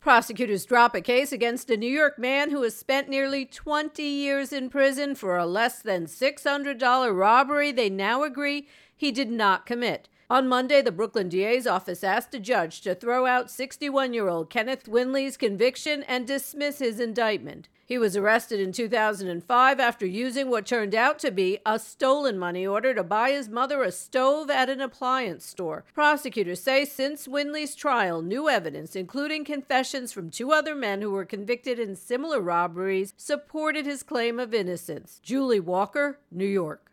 Prosecutors drop a case against a New York man who has spent nearly 20 years in prison for a less than $600 robbery they now agree he did not commit. On Monday, the Brooklyn DA's office asked a judge to throw out 61-year-old Kenneth Winley's conviction and dismiss his indictment. He was arrested in 2005 after using what turned out to be a stolen money order to buy his mother a stove at an appliance store. Prosecutors say since Winley's trial, new evidence, including confessions from two other men who were convicted in similar robberies, supported his claim of innocence. Julie Walker, New York.